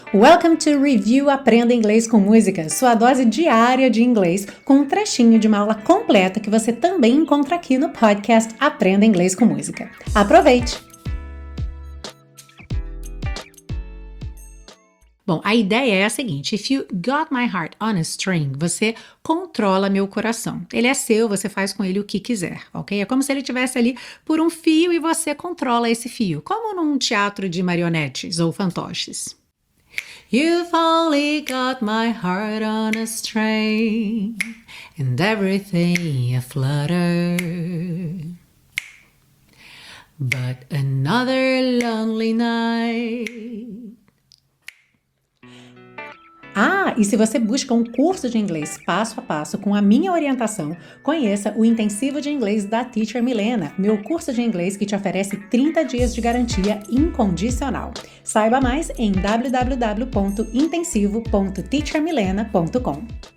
Welcome to Review Aprenda Inglês com Música, sua dose diária de inglês, com um trechinho de uma aula completa que você também encontra aqui no podcast Aprenda Inglês com Música. Aproveite! Bom, a ideia é a seguinte: if you got my heart on a string, você controla meu coração. Ele é seu, você faz com ele o que quiser, ok? É como se ele estivesse ali por um fio e você controla esse fio, como num teatro de marionetes ou fantoches. You've only got my heart on a string and everything aflutter. But another lonely night. E se você busca um curso de inglês passo a passo com a minha orientação, conheça o Intensivo de Inglês da Teacher Milena, meu curso de inglês que te oferece 30 dias de garantia incondicional. Saiba mais em www.intensivo.teachermilena.com.